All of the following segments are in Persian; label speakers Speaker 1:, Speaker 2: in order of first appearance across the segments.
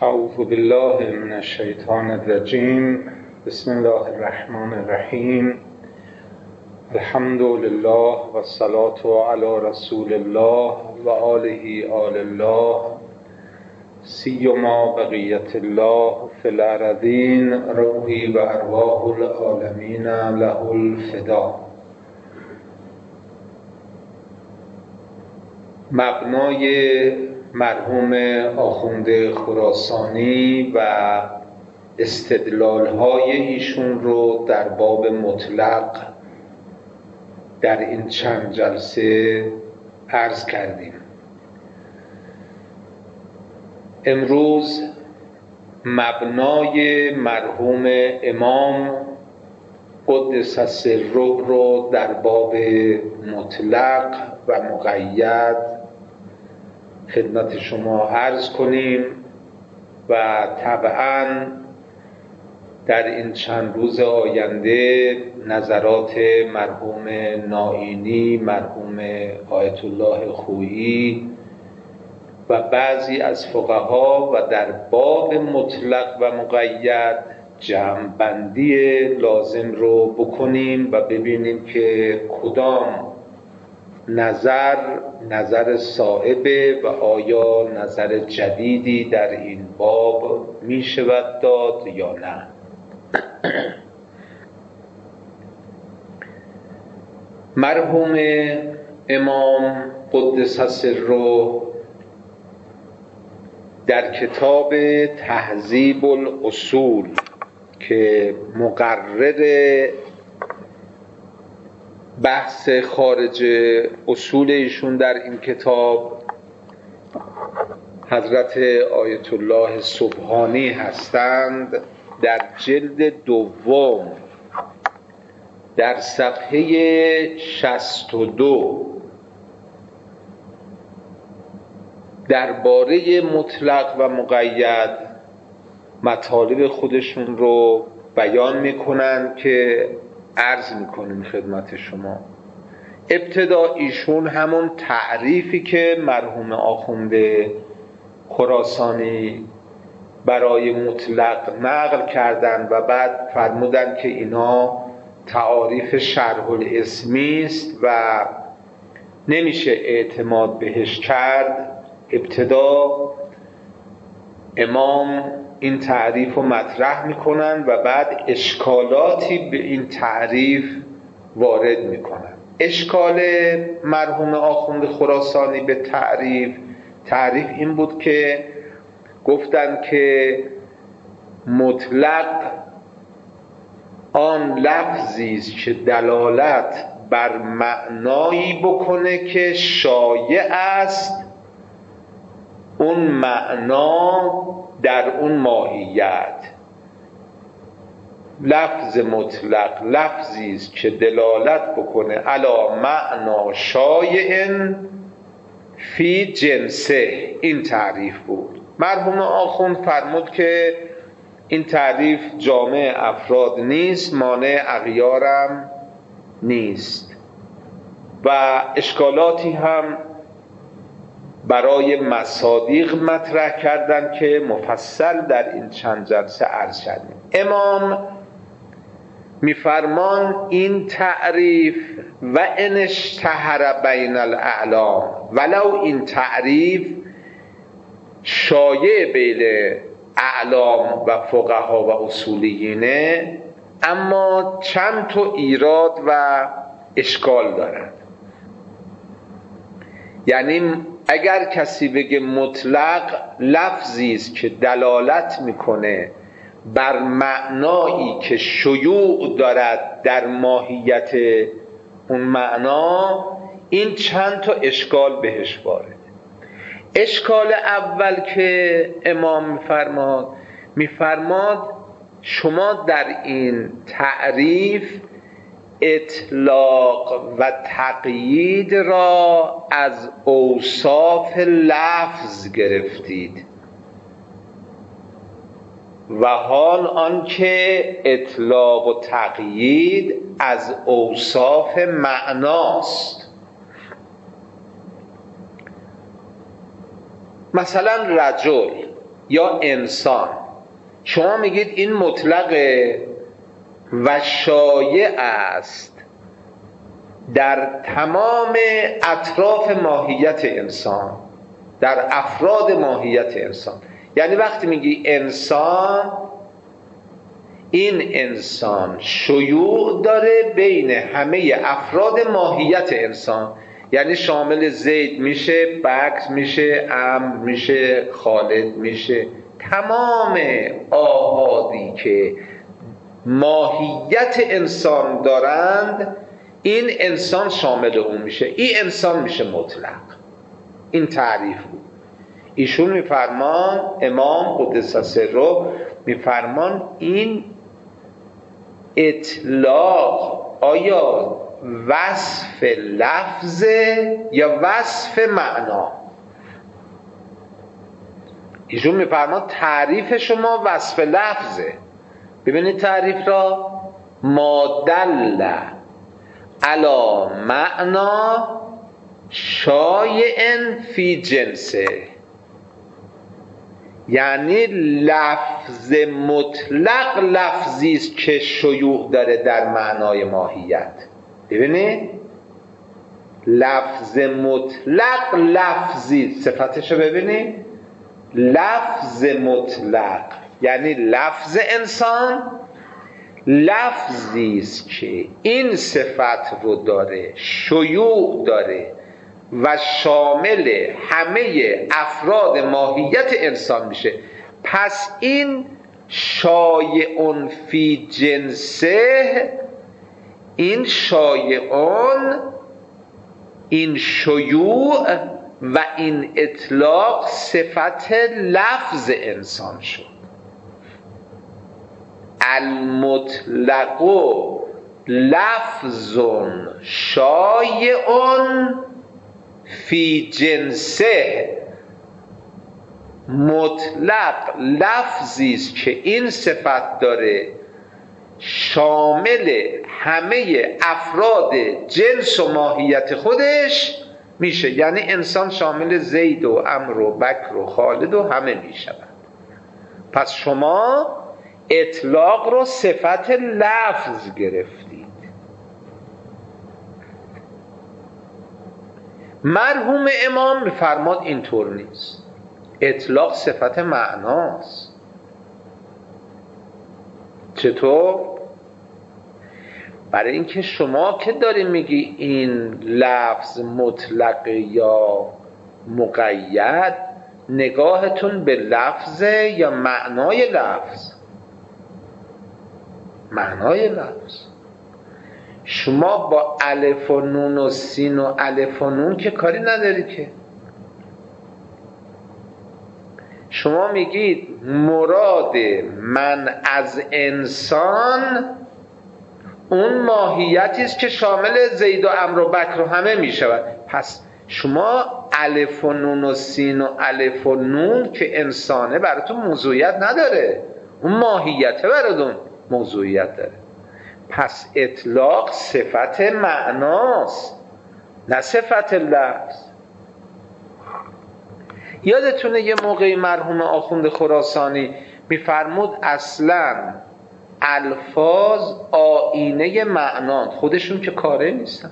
Speaker 1: اعوذ بالله من الشیطان الرجیم. بسم الله الرحمن الرحیم. الحمد لله و الصلاة علی رسول الله و آله آل الله سیما بقیت الله فی الارضین روحی و ارواح العالمین له الفدا. مبنای مرحوم آخوند خراسانی و استدلال‌های ایشون رو در باب مطلق در این چند جلسه عرض کردیم. امروز مبنای مرحوم امام قدس سره رو در باب مطلق و مقید خدمت شما عرض کنیم و طبعاً در این چند روز آینده نظرات مرحوم نائینی، مرحوم آیت الله خویی و بعضی از فقها و در باب مطلق و مقید جمع‌بندی لازم رو بکنیم و ببینیم که کدام نظر صائبه و آیا نظر جدیدی در این باب می شود داد یا نه. مرحوم امام قدس سره در کتاب تهذیب الاصول که مقرر بحث خارج اصول ایشون در این کتاب حضرت آیت الله سبحانی هستند، در جلد دوم در صفحه 62 درباره مطلق و مقید مطالب خودشون رو بیان میکنن که عرض میکنیم خدمت شما. ابتدا ایشون همون تعریفی که مرحوم آخوند خراسانی برای مطلق نقل کردن و بعد فرمودن که اینا تعاریف شرح الاسمی است و نمیشه اعتماد بهش کرد. ابتدا امام این تعریف رو مطرح میکنن و بعد اشکالاتی به این تعریف وارد میکنن. اشکال مرحوم آخوند خراسانی به تعریف این بود که گفتن که مطلق آن لفظی است که دلالت بر معنایی بکنه که شایع است اون معنا در اون ماهیت. لفظ مطلق لفظی است که دلالت بکنه علی معنا شایع فی جنسه. این تعریف بود. مرحوم آخوند فرمود که این تعریف جامع افراد نیست، مانع اغیارم نیست و اشکالاتی هم برای مصادیق مطرح کردن که مفصل در این چند جلسه عرض کردیم. امام میفرمان این تعریف و ان اشتهر بین الاعلام، ولو این تعریف شایع بین اعلام و فقها و اصولیینه، اما چند تا ایراد و اشکال دارد. یعنی اگر کسی بگه مطلق لفظی است که دلالت میکنه بر معنایی که شیوع دارد در ماهیت اون معنا، این چند تا اشکال بهش وارده. اشکال اول که امام میفرماد شما در این تعریف اطلاق و تقیید را از اوصاف لفظ گرفتید و حال آنکه اطلاق و تقیید از اوصاف معناست.
Speaker 2: مثلا رجل
Speaker 1: یا انسان، شما میگید این مطلقه و شایع است در تمام اطراف ماهیت انسان، در افراد ماهیت انسان. یعنی وقتی میگی انسان، این انسان شیوع داره بین همه افراد ماهیت انسان، یعنی شامل زید میشه، بکر میشه، عمرو میشه، خالد میشه، تمام آحادی که ماهیت انسان دارند این انسان شامل اون میشه. این انسان میشه مطلق. این تعریف بود. ایشون میفرمان، امام قدس سره میفرمان این اطلاق آیا وصف لفظه یا وصف معنا؟ ایشون میفرمان تعریف شما وصف لفظه. ببینید تعریف را، ما دل علی معنا شایع فی جنسه، یعنی لفظ مطلق لفظی است که شیوع داره در معنای ماهیت. ببینید لفظ مطلق لفظی، صفتشو ببینید، لفظ مطلق یعنی لفظ انسان لفظی است که این صفت رو داره، شیوع داره و شامل همه افراد ماهیت انسان میشه. پس این شایعون فی جنسه، این شایعون، این شیوع و این اطلاق صفت لفظ انسان شد. المطلق لفظ شایع فی جنسه، مطلق لفظی است که این صفت داره، شامل همه افراد جنس و ماهیت خودش میشه. یعنی انسان شامل زید و عمرو و بکر و خالد و همه میشود. پس شما اطلاق رو صفت لفظ گرفتید. مرحوم امام میفرماد اینطور نیست، اطلاق صفت معناست. چطور؟ برای اینکه شما که داری میگی این لفظ مطلق یا مقید، نگاهتون به لفظه یا معنای لفظ؟ معنای لفظ. شما با الف و نون و سین و الف و نون که کاری نداری که. شما میگید مراد من از انسان اون ماهیتی است که شامل زید و عمرو و بکر و همه میشود. پس شما الف و نون و سین و الف و نون که انسانه براتون موضوعیت نداره، اون ماهیته براتون موضوعیت داره. پس اطلاق صفت معناست نه صفت لفظ. یادتونه یه موقعی مرحوم آخوند خراسانی میفرمود اصلا الفاظ آینه معنان، خودشون که کاره نیستن.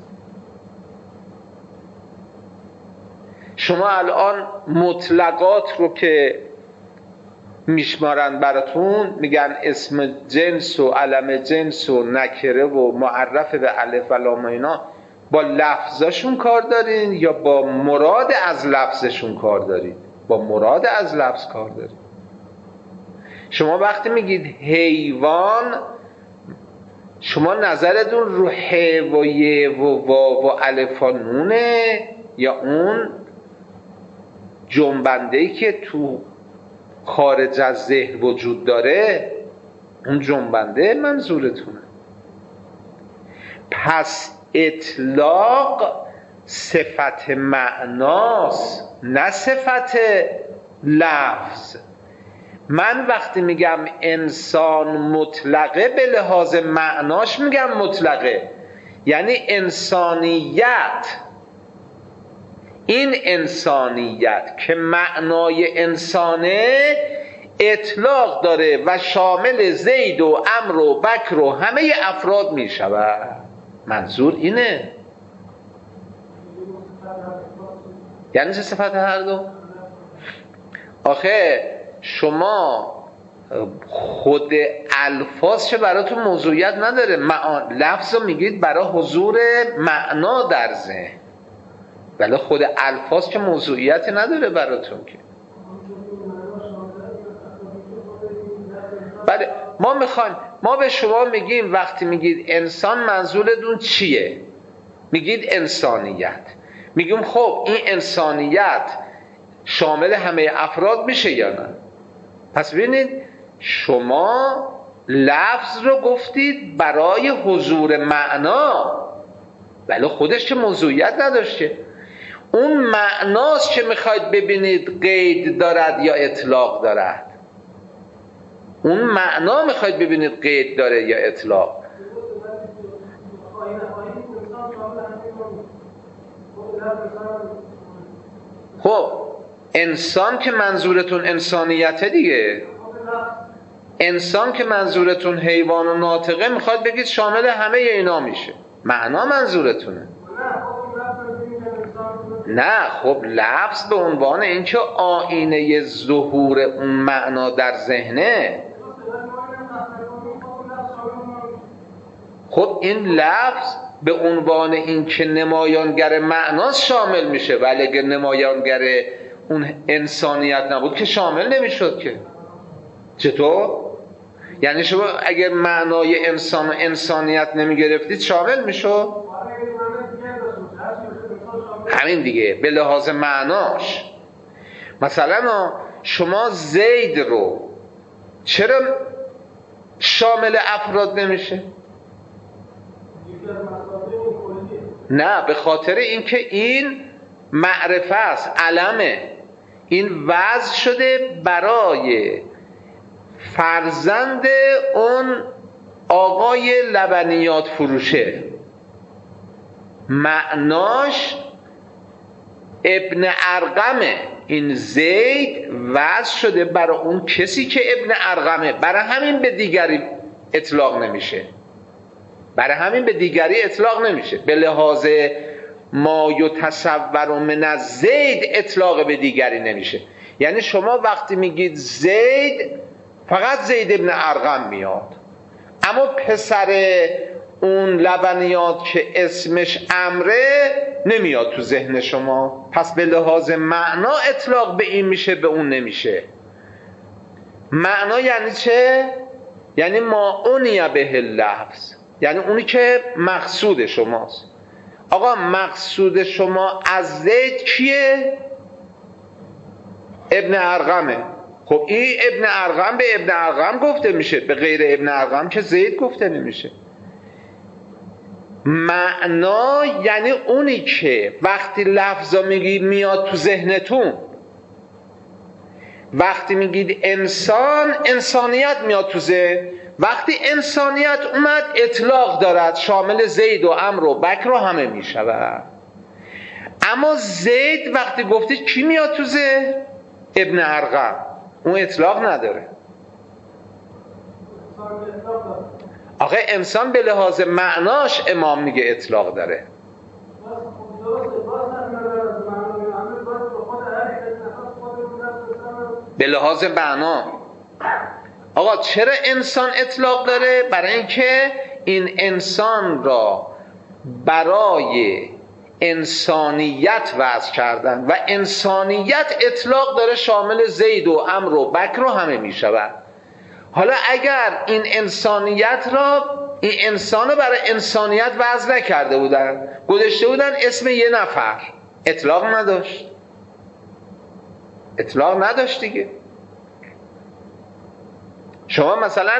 Speaker 1: شما الان مطلقات رو که میشمارن براتون، میگن اسم جنس و علم جنس و نکره و معرف به الف و لام و اینا، با لفظاشون کار دارین یا با مراد از لفظشون کار دارین؟ با مراد از لفظ کار دارین. شما وقتی میگید حیوان، شما نظرتون رو ح و ی و واو و الف و نونه یا اون جنبنده‌ای که تو خارج از ذهن وجود داره، اون جنبنده منظورتونه؟ پس اطلاق صفت معناست نه صفت لفظ. من وقتی میگم انسان مطلقه به لحاظ معناش میگم مطلقه، یعنی انسانیت. این انسانیت که معنای انسانه، اطلاق داره و شامل زید و عمرو و بکر و همه افراد می شود. منظور اینه. یعنی چه صفت هر دو؟ آخه شما خود الفاظ چه براتون موضوعیت نداره، لفظ رو میگید برای حضور معنا در ذهن، ولی خود الفاظ که موضوعیتی نداره براتون که. بله ما به شما میگیم وقتی میگید انسان منظورتون چیه؟ میگید انسانیت. میگیم خب این انسانیت شامل همه افراد میشه یا نه؟ پس ببینید شما لفظ رو گفتید برای حضور معنا، ولی خودش که موضوعیت نداشته. اون معناست که میخواید ببینید قید دارد یا اطلاق دارد. اون معنا میخواید ببینید قید داره یا اطلاق. خب انسان که منظورتون انسانیته دیگه، انسان که منظورتون حیوان و ناطقه میخواد بگید شامل همه اینا میشه، معنا منظورتونه. نه خب لفظ به عنوان اینکه آینه ظهور اون معنا در ذهنه. خب این لفظ به عنوان اینکه نمایانگر معناست شامل میشه، ولی اگه نمایانگر اون انسانیت نبود که شامل نمیشد که. چطور؟ یعنی شما اگر معنای انسان و انسانیت نمیگرفتید شامل میشد؟ همین دیگه به لحاظ معناش. مثلا شما زید رو چرا شامل افراد نمیشه؟ نه به خاطر اینکه این معرفه است، علمه، این وضع شده برای فرزند اون آقای لبنیات فروشه. معناش ابن ارقمه. این زید وضع شده برای اون کسی که ابن ارقمه، برای همین به دیگری اطلاق نمیشه. برای همین به دیگری اطلاق نمیشه. به لحاظ ما یتصور من الزید اطلاق به دیگری نمیشه. یعنی شما وقتی میگید زید فقط زید ابن ارقم میاد، اما پسر اون لبنیات که اسمش امره نمیاد تو ذهن شما. پس به لحاظ معنا اطلاق به این میشه، به اون نمیشه. معنا یعنی چه؟ یعنی ما اونیه به لفظ، یعنی اونی که مقصود شماست. آقا مقصود شما از زید کیه؟ ابن ارقمه. خب این ابن ارقم به ابن ارقم گفته میشه، به غیر ابن ارقم که زید گفته نمیشه. معنا یعنی اونی که وقتی لفظا میگید میاد تو ذهنتون. وقتی میگید انسان، انسانیت میاد تو ذهن. وقتی انسانیت اومد اطلاق دارد، شامل زید و عمرو و بکر و همه میشود. اما زید وقتی گفتید کی میاد تو ذهن؟ ابن ارقم. اون اطلاق نداره. آخه انسان به لحاظ معناش امام میگه اطلاق داره. به لحاظ معنا. آقا چرا انسان اطلاق داره؟ برای اینکه این انسان را برای انسانیت وضع کردن و انسانیت اطلاق داره شامل زید و عمرو و بکر و همه می شود. حالا اگر این انسانیت را، این انسان رو برای انسانیت وضع نکرده بودن، گذاشته بودن اسم یه نفر، اطلاق نداشت. اطلاق نداشت دیگه. شما مثلا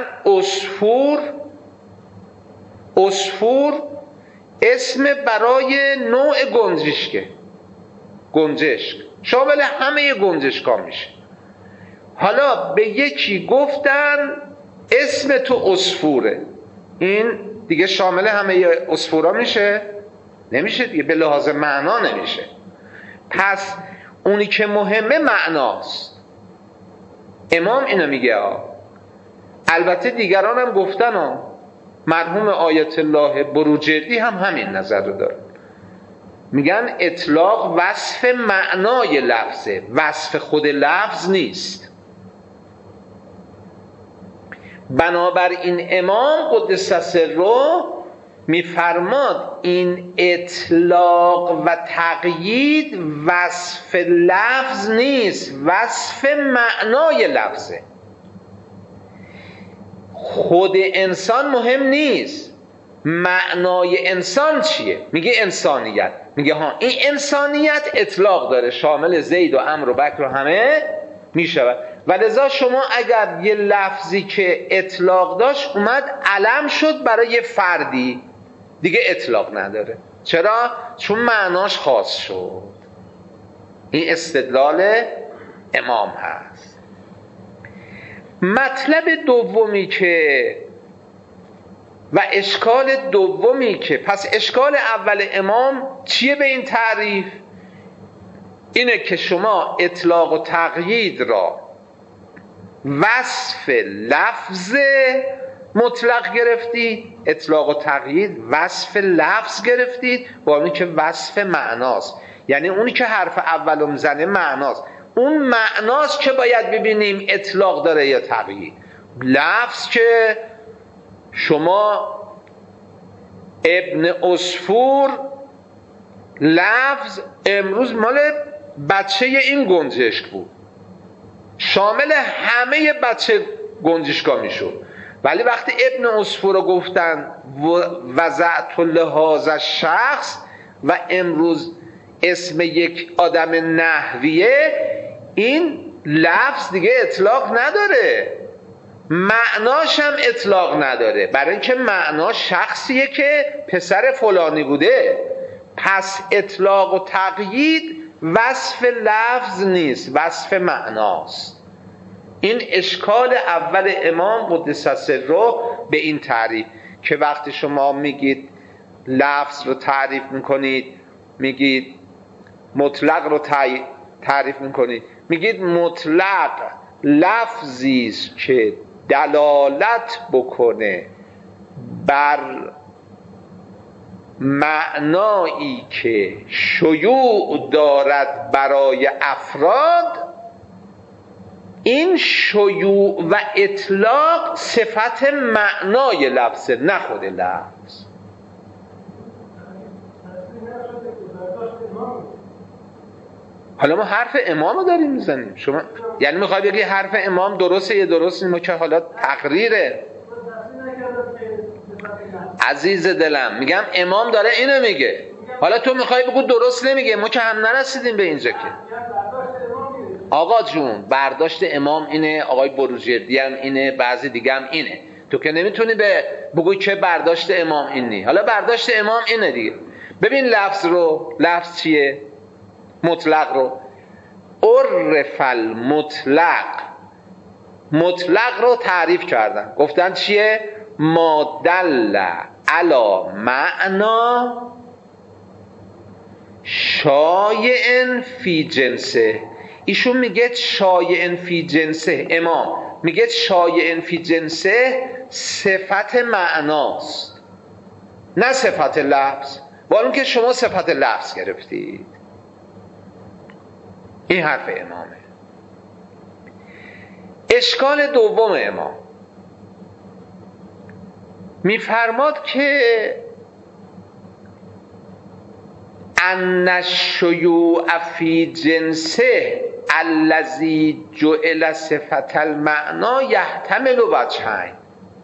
Speaker 1: عصفور اسم برای نوع گنجشک شامل همه گنجشکا میشه. حالا به یکی گفتن اسم تو عصفوره، این دیگه شامل همه عصفورا میشه؟ نمیشه دیگه، به لحاظ معنا نمیشه. پس اونی که مهمه معناست. امام اینو میگه البته دیگران هم گفتن مرحوم آیت الله بروجردی هم همین نظر رو داره، میگن اطلاق وصف معنای لفظه، وصف خود لفظ نیست. بنابراین امام قدس سره میفرماد این اطلاق و تقیید وصف لفظ نیست، وصف معنای لفظه. خود انسان مهم نیست، معنای انسان چیه؟ میگه انسانیت. میگه این انسانیت اطلاق داره، شامل زید و عمرو و بکر و همه میشود. و لذا شما اگر یه لفظی که اطلاق داشت اومد علم شد برای فردی، دیگه اطلاق نداره. چرا؟ چون معناش خاص شد. این استدلال امام هست. مطلب دومی که و اشکال دومی که، پس اشکال اول امام چیه به این تعریف؟ اینه که شما اطلاق و تقیید را وصف لفظ مطلق گرفتید، اطلاق و تقیید وصف لفظ گرفتید، با اونی که وصف معناست. یعنی اونی که حرف اولو میزنه معناست، اون معناست که باید ببینیم اطلاق داره یا تقیید. لفظ که شما ابن عصفور لفظ امروز مال بچه این گنجشک بود، شامل همه بچه گنجشکا میشد، ولی وقتی ابن عصفور رو گفتن وضعت لهذا شخص و امروز اسم یک آدم نحویه، این لفظ دیگه اطلاق نداره، معناش هم اطلاق نداره، برای اینکه معنا شخصیه که پسر فلانی بوده. پس اطلاق و تقیید وصف لفظ نیست، وصف معناست. این اشکال اول امام قدس سره به این تعریف، که وقتی شما میگید لفظ رو تعریف میکنید، میگید مطلق رو تعریف میکنید، میگید مطلق لفظی است که دلالت بکنه بر معنایی که شیوع دارد برای افراد. این شیوع و اطلاق صفت معنای لفظه، نه خود لفظ. حالا ما حرف امام رو داریم میزنیم. شما یعنی میخوای بگی حرف امام درسته یا درست نیست؟ ما که حالا تقریره. عزیز دلم میگم امام داره اینو میگه، حالا تو میخوای بگو درست نمیگه. ما که هم نرسیدیم به اینجا که. آقا جون برداشت امام اینه، آقای بروجردی هم اینه، بعضی دیگه هم اینه. تو که نمیتونی بگوی که برداشت امام اینه. حالا برداشت امام اینه دیگه. ببین لفظ رو، لفظ چیه؟ مطلق رو عرف المطلق، مطلق رو تعریف کردن، گفتن چیه؟ ما دل علی معنا شایع فی جنسه. ایشون میگه شایع فی جنسه، امام میگه شایع فی جنسه صفت معناست نه صفت لفظ، با اون که شما صفت لفظ گرفتید. این حرف امامه. اشکال دوم امام میفرماد که ان الشیوع فی جنسه الذی جعل صفت المعنی یحتمل وجهین.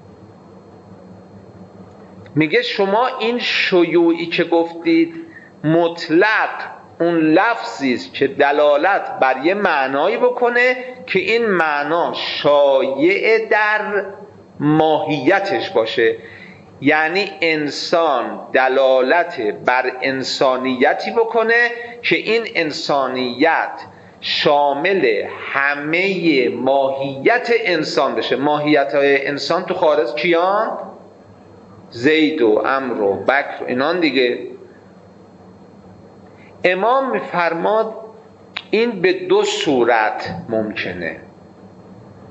Speaker 1: میگه شما این شیوعی که گفتید مطلق اون لفظی است که دلالت بر یه معنایی بکنه که این معنا شایع در ماهیتش باشه، یعنی انسان دلالت بر انسانیتی بکنه که این انسانیت شامل همه ماهیت انسان بشه. ماهیت های انسان تو خارج کیان؟ زید و عمرو و بکر و اینان دیگه. امام میفرماد این به دو صورت ممکنه.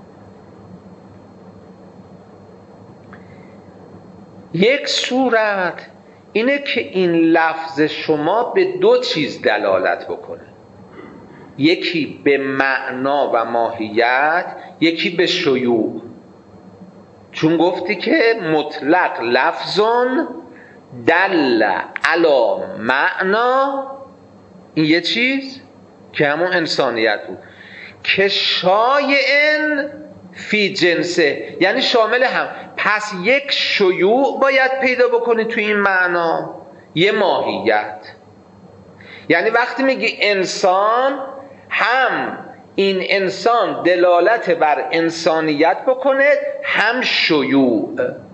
Speaker 1: یک صورت اینه که این لفظ شما به دو چیز دلالت بکنه، یکی به معنا و ماهیت، یکی به شیوع. چون گفتی که مطلق لفظون دل علی معنا، این یه چیز که همون انسانیت بود، که شایعن فی جنسه، یعنی شامل هم. پس یک شیوع باید پیدا بکنی توی این معنا، یه ماهیت. یعنی وقتی میگی انسان، هم این انسان دلالت بر انسانیت بکنه، هم شیوع.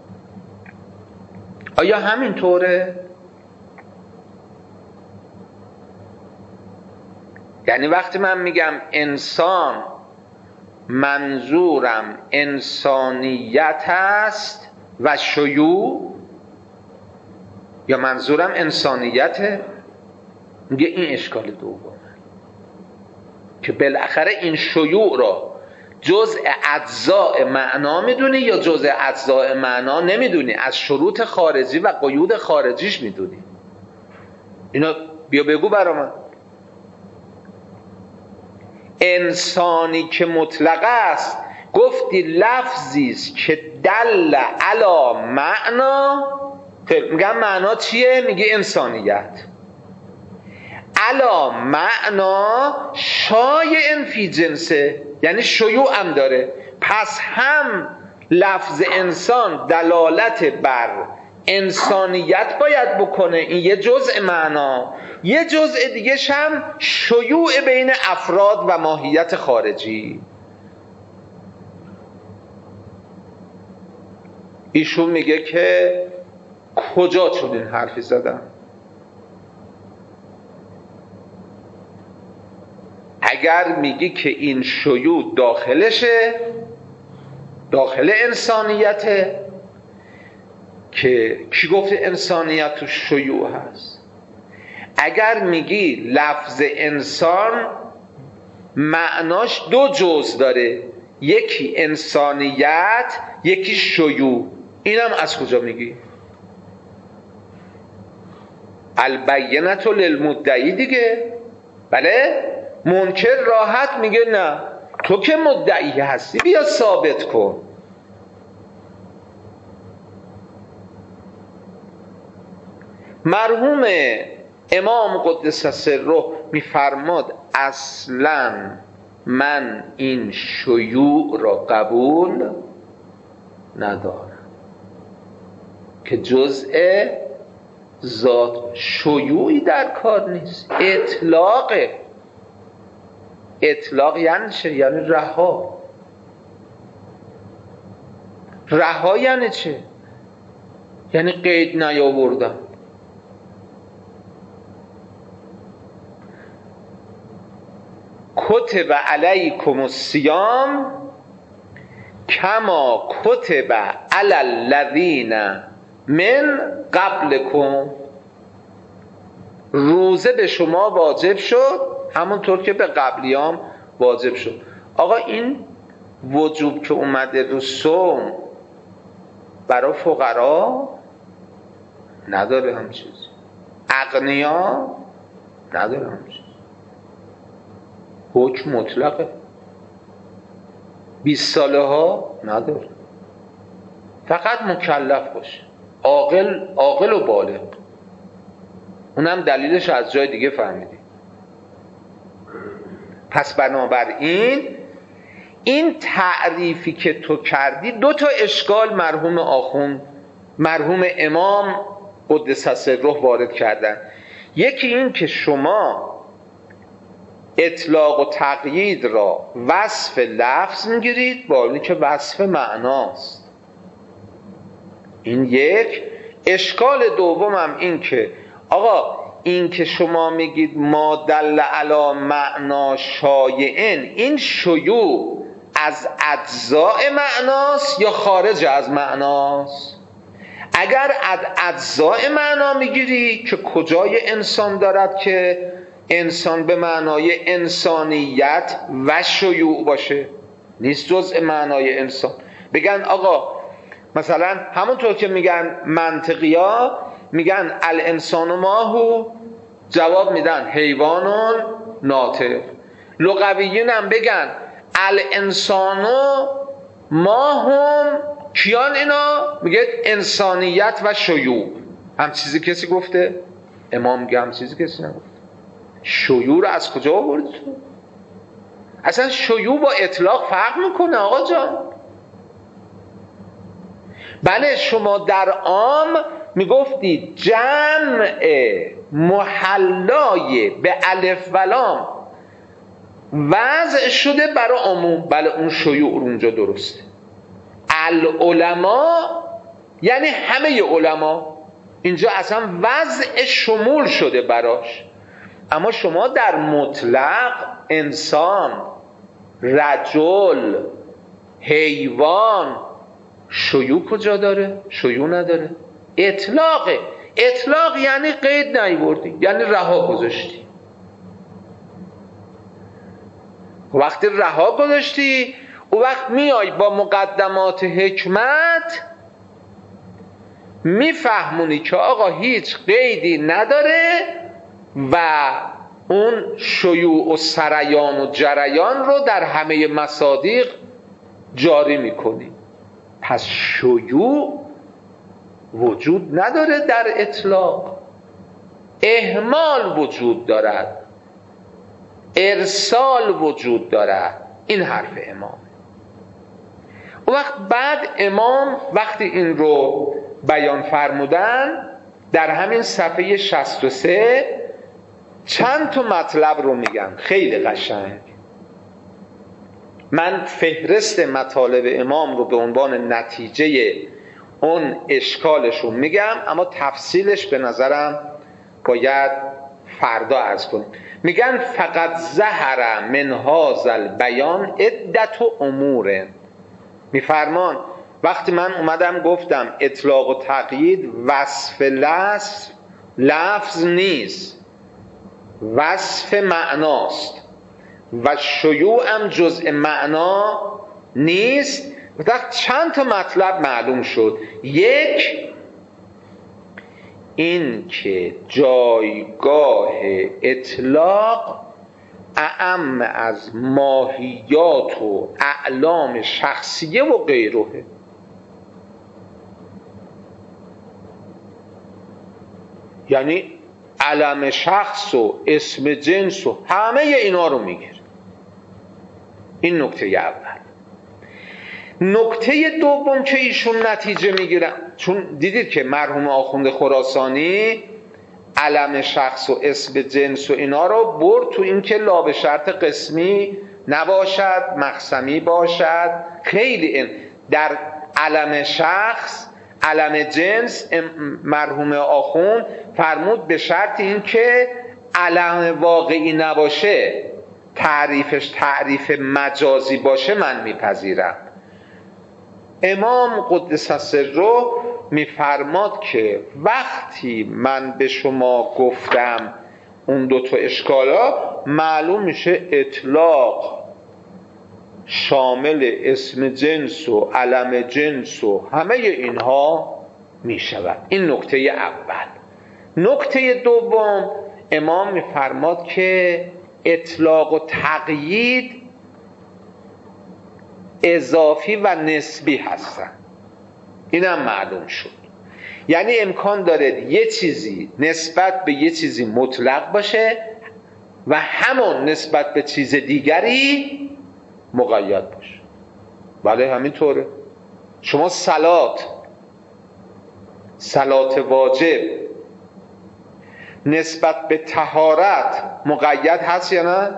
Speaker 1: آیا همینطوره؟ یعنی وقتی من میگم انسان، منظورم انسانیت است و شیوع، یا منظورم انسانیته؟ میگه این اشکال دومه که بالاخره این شیوع را جزء اجزاء معنا میدونی یا جزء اجزاء معنا نمیدونی، از شروط خارجی و قیود خارجیش میدونی. اینا بیا بگو برا من. انسانی که مطلق است، گفتی لفظی است که دل علی معنا. میگم معنا چیه؟ میگه انسانیت. علی معنا شایع فی جنسه، یعنی شیوع هم داره. پس هم لفظ انسان دلالت بر انسانیت باید بکنه، این یه جزء معنا، یه جزء دیگه هم شیوع بین افراد و ماهیت خارجی. ایشون میگه که کجا چنین حرفی زدم؟ اگر میگی که این شیوع داخلشه، داخل انسانیته، که کی گفته انسانیت تو شیوع هست؟ اگر میگی لفظ انسان معناش دو جزء داره، یکی انسانیت، یکی شیوع، اینم از کجا میگی؟ البینة للمدعی دیگه. بله، منکر راحت میگه نه، تو که مدعی هستی بیا ثابت کن. مرحوم امام قدس سره میفرماد اصلا من این شیوع را قبول ندارم، که جزء ذات شیوعی در کار نیست، اطلاقه. اطلاق یعنی چه؟ یعنی رها. رها یعنی چه؟ یعنی قید نیاوردن. کتب علیکم الصیام کما کتب علی الذین من قبلکم. روزه به شما واجب شد همونطور که به قبلیام واجب شد. آقا این وجوب که اومده رو صوم برای فقرا نداره، هم چیز اغنیا نداره، هم چیز حکم مطلقه. 20 ساله ها نداره، فقط مکلف باشه، عاقل و بالغ. اونم دلیلش از جای دیگه فهمیدی. پس بنابراین این تعریفی که تو کردی دو تا اشکال مرحوم آخوند، مرحوم امام قدس سره وارد کردن. یکی این که شما اطلاق و تقیید را وصف لفظ میگیرید با اینی که وصف معناست. این یک. اشکال دومم این که آقا این که شما میگید ما دل علی معنا شایعن، این شیوع از اجزاء معناست یا خارج از معناست؟ اگر از اجزاء معنا میگیری که کجای انسان دارد که انسان به معنای انسانیت و شیوع باشه؟ نیست جزء معنای انسان. بگن آقا مثلا همونطور که میگن منطقیا میگن الانسان ماهو، جواب میدن حیوانون ناطق. لغویین هم بگن الانسانو ماهم، کیان اینا؟ میگه انسانیت و شیوع. هم چیزی کسی گفته؟ امام میگه هم چیزی کسی نگفته. شیوع رو از کجا آوردی تو؟ اصلا شیوع با اطلاق فرق میکنه آقا جان. بله شما در عام میگفتید جمع محلای به الف و لام وضع شده برای عموم. بله اون شیوع اونجا درسته. العلماء یعنی همه علما، اینجا اصلا وضع شمول شده براش. اما شما در مطلق انسان، رجل، حیوان، شیوع کجا داره؟ شیوع نداره. اطلاقه. اطلاق یعنی قید نیوردی، یعنی رها گذاشتی. وقتی رها گذاشتی اون وقت میای با مقدمات حکمت میفهمونی که آقا هیچ قیدی نداره و اون شیوع و سریان و جریان رو در همه مصادیق جاری میکنی. پس شیوع وجود نداره در اطلاق، اهمال وجود دارد، ارسال وجود دارد. این حرف امام. اون وقت بعد امام وقتی این رو بیان فرمودن در همین صفحه 63 چند تا مطلب رو میگن خیلی قشنگ. من فهرست مطالب امام رو به عنوان نتیجه اون اشکالش رو میگم، اما تفصیلش به نظرم باید فردا عرض کنیم. میگن فقط ظهر من هذا البیان عدت امور. میفرمان وقتی من اومدم گفتم اطلاق و تقیید وصف لفظ نیست، وصف معناست و شیوع هم جزء معنا نیست. وقت چند تا مطلب معلوم شد. یک، این که جایگاه اطلاق اعم از ماهیات و اعلام شخصیه و غیره. یعنی علم شخص و اسم جنس و همه اینا رو میگیره. این نکته اول. نکته دوم که ایشون نتیجه میگیرن، چون دیدید که مرحوم آخوند خراسانی علم شخص و اسم جنس و اینا رو برد تو این که لا به شرط قسمی نباشد، مقسمی باشد. خیلی در علم شخص، علم جنس مرحوم آخوند فرمود به شرط این که علم واقعی نباشه، تعریفش تعریف مجازی باشه من میپذیرم. امام قدس سره میفرماد که وقتی من به شما گفتم اون دو تا اشکالا، معلوم میشه اطلاق شامل اسم جنس و علم جنس و همه اینها میشود. این نکته اول. نکته دوم امام میفرماد که اطلاق و تقیید اضافی و نسبی هستن. اینم معلوم شد. یعنی امکان داره یه چیزی نسبت به یه چیزی مطلق باشه و همون نسبت به چیز دیگری مقید باشه. بله همینطوره. شما صلات واجب نسبت به طهارت مقید هست یا نه؟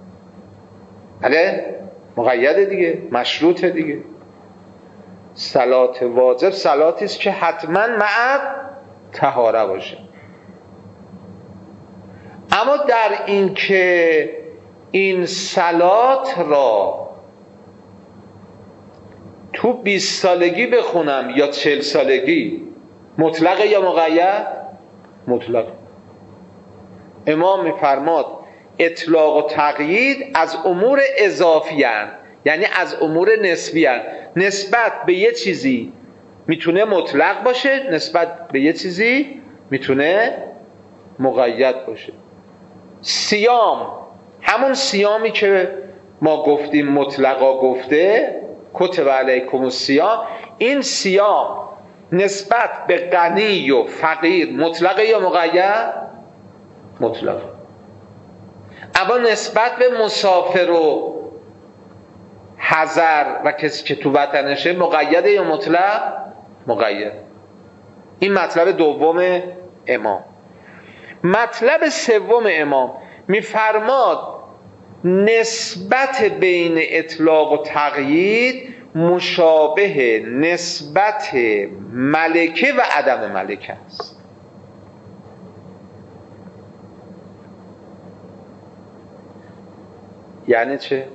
Speaker 1: بله مقیده دیگه، مشروطه دیگه. صلات واجب صلاتی است که حتما مع طهاره باشه. اما در این که این صلات را تو 20 سالگی بخونم یا 40 سالگی مطلق یا مقید؟ مطلق. امام میفرماد اطلاق و تقیید از امور اضافی هستند، یعنی از امور نسبی هستند. نسبت به یه چیزی میتونه مطلق باشه نسبت به یه چیزی، میتونه مقید باشه. صیام، همون صیامی که ما گفتیم مطلقا گفته کتب علیکم الصیام، این صیام نسبت به غنی و فقیر مطلقه یا مقید؟ مطلق. اما نسبت به مسافر و حضر و کسی که تو وطنشه مقیده یا مطلق؟ مقید. این مطلب دوم امام. مطلب سوم امام میفرماد نسبت بین اطلاق و تقیید مشابه نسبت ملکه و عدم ملکه است. یعنی چه؟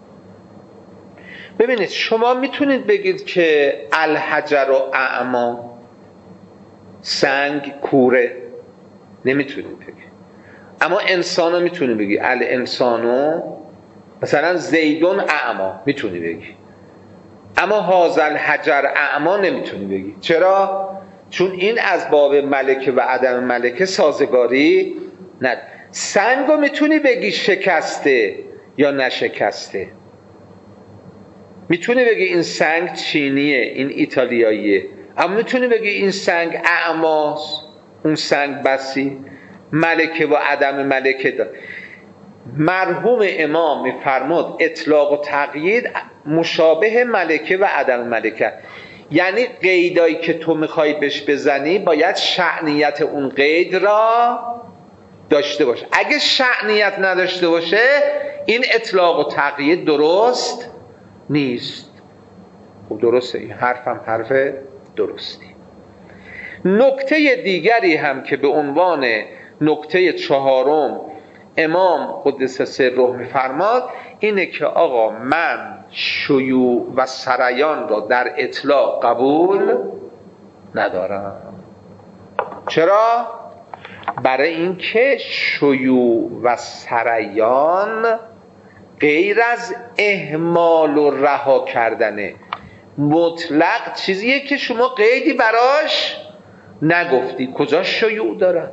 Speaker 1: ببینید شما میتونید بگید که الحجر و اعما، سنگ کوره، نمیتونید بگید. اما انسانو میتونی بگی الانسانو، مثلا زیدون اعما میتونی بگی، اما هذا الحجر اعما نمیتونی بگی. چرا؟ چون این از باب ملکه و عدم ملکه سازگاری نداره. سنگو میتونی بگی شکسته یا نشکسته، میتونی بگی این سنگ چینیه این ایتالیاییه، اما میتونی بگی این سنگ اعماست اون سنگ بسی. ملکه و عدم ملکه داره. مرحوم امام میفرماد اطلاق و تقیید مشابه ملکه و عدم ملکه، یعنی قیدایی که تو میخوای بهش بزنی باید شأنیت اون قید را داشته باشه. اگه شأنیت نداشته باشه این اطلاق و تقیید درست نیست. خب درسته، این حرفم حرف درستی. نکته دیگری هم که به عنوان نکته چهارم امام قدس سره میفرماد اینه که آقا من شیوع و سریان را در اطلاق قبول ندارم. چرا؟ برای اینکه شیوع و سریان غیر از اهمال و رها کردنه. مطلق چیزیه که شما قیدی براش نگفتی. کجا شیوع دارد؟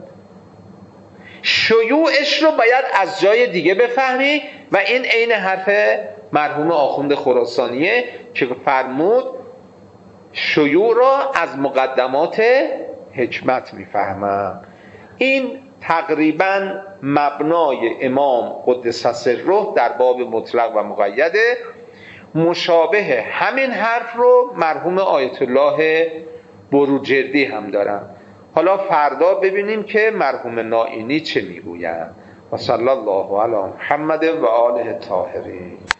Speaker 1: شیوعش رو باید از جای دیگه بفهمی و این عین حرف مرحوم آخوند خراسانیه که فرمود شیوع را از مقدمات حکمت میفهمم. این تقریبا مبنای امام قدس سره در باب مطلق و مقیده. مشابه همین حرف رو مرحوم آیت الله بروجردی هم دارن. حالا فردا ببینیم که مرحوم نائینی چه میگویند. و صلی الله علی محمد و آله الطاهرین.